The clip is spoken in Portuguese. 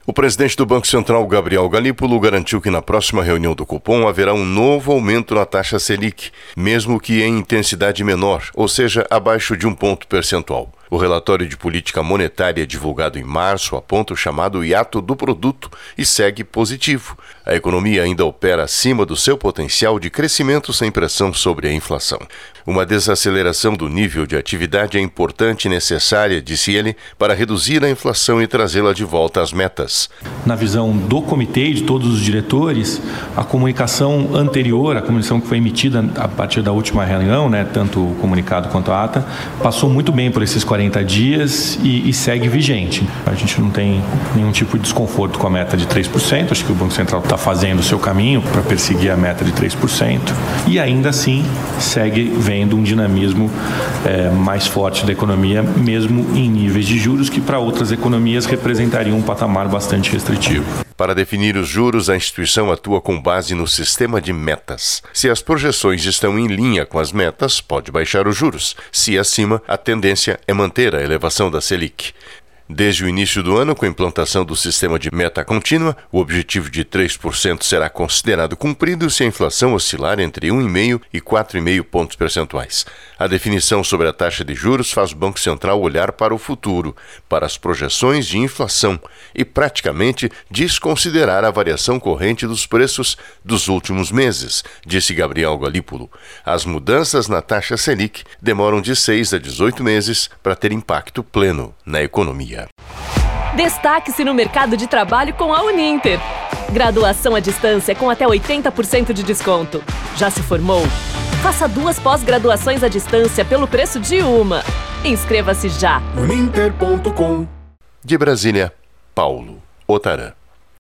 O presidente do Banco Central, Gabriel Galípolo, garantiu que na próxima reunião do Copom haverá um novo aumento na taxa Selic, mesmo que em intensidade menor, ou seja, abaixo de 1 ponto percentual. O relatório de política monetária divulgado em março aponta o chamado hiato do produto e segue positivo. A economia ainda opera acima do seu potencial de crescimento sem pressão sobre a inflação. Uma desaceleração do nível de atividade é importante e necessária, disse ele, para reduzir a inflação e trazê-la de volta às metas. Na visão do comitê e de todos os diretores, a comunicação anterior, a comunicação que foi emitida a partir da última reunião, tanto o comunicado quanto a ata, passou muito bem por esses 40 dias e segue vigente. A gente não tem nenhum tipo de desconforto com a meta de 3%, acho que o Banco Central está fazendo o seu caminho para perseguir a meta de 3%, e ainda assim segue vendo um dinamismo mais forte da economia, mesmo em níveis de juros que para outras economias representariam um patamar bastante restritivo. Para definir os juros, a instituição atua com base no sistema de metas. Se as projeções estão em linha com as metas, pode baixar os juros. Se acima, a tendência é manter a elevação da Selic. Desde o início do ano, com a implantação do sistema de meta contínua, o objetivo de 3% será considerado cumprido se a inflação oscilar entre 1,5% e 4,5 pontos percentuais. A definição sobre a taxa de juros faz o Banco Central olhar para o futuro, para as projeções de inflação e praticamente desconsiderar a variação corrente dos preços dos últimos meses, disse Gabriel Galípolo. As mudanças na taxa Selic demoram de 6 a 18 meses para ter impacto pleno na economia. Destaque-se no mercado de trabalho com a Uninter. Graduação à distância com até 80% de desconto. Já se formou? Faça 2 pós-graduações à distância pelo preço de uma. Inscreva-se já. Uninter.com. De Brasília, Paulo Otarã.